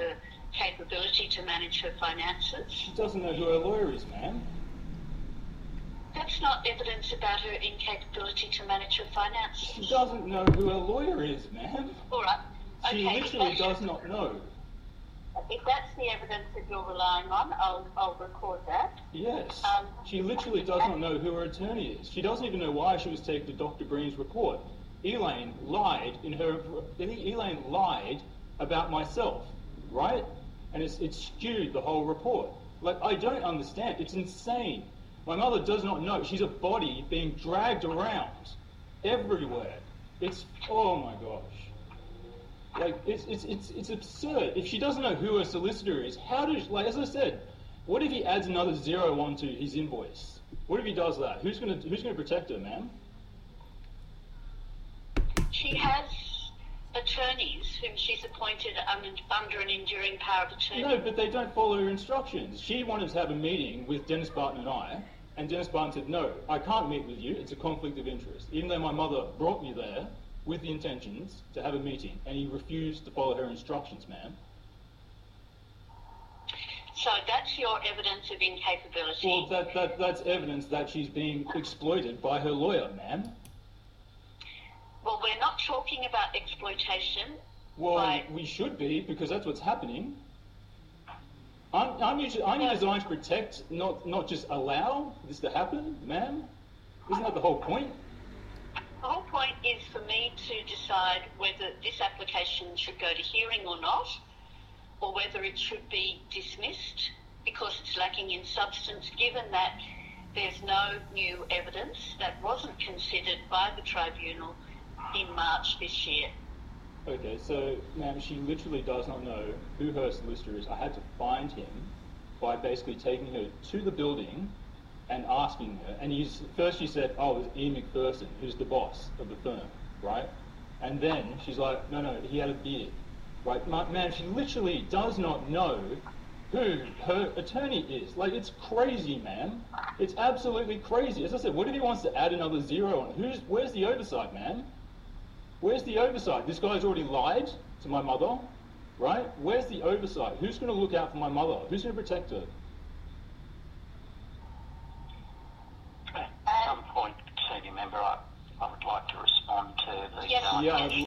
her capability to manage her finances. She doesn't know who her lawyer is, ma'am. That's not evidence about her incapability to manage her finances. She doesn't know who her lawyer is, ma'am. All right. She Okay, literally does not know. If that's the evidence that you're relying on, I'll record that. Yes. She literally does not know who her attorney is. She doesn't even know why she was taken to Dr. Breen's report. Elaine lied about myself, right? And it skewed the whole report. Like, I don't understand. It's insane. My mother does not know. She's a body being dragged around everywhere. It's, oh my gosh. Like, it's absurd. If she doesn't know who her solicitor is, how does, like, as I said, what if he adds another zero onto his invoice? What if he does that? Who's gonna protect her, ma'am? She has attorneys whom she's appointed under an enduring power of attorney. No, but they don't follow her instructions. She wanted to have a meeting with Dennis Barton and I, and Dennis Barton said, no, I can't meet with you, it's a conflict of interest. Even though my mother brought me there with the intentions to have a meeting, and he refused to follow her instructions, ma'am. So that's your evidence of incapability. Well, that's evidence that she's being exploited by her lawyer, ma'am. Well, we're not talking about exploitation. Well, we should be, because that's what's happening. Aren't you designed to protect, not just allow this to happen, ma'am? Isn't that the whole point? The whole point is for me to decide whether this application should go to hearing or not, or whether it should be dismissed because it's lacking in substance, given that there's no new evidence that wasn't considered by the tribunal in March this year. Okay, so, ma'am, she literally does not know who her solicitor is. I had to find him by basically taking her to the building and asking her. And first she said, oh, it was Ian McPherson, who's the boss of the firm, right? And then she's like, no, he had a beard. Right, ma'am, she literally does not know who her attorney is. Like, it's crazy, ma'am. It's absolutely crazy. As I said, what if he wants to add another zero on it? Where's the oversight, ma'am? Where's the oversight? This guy's already lied to my mother, right? Where's the oversight? Who's going to look out for my mother? Who's going to protect her?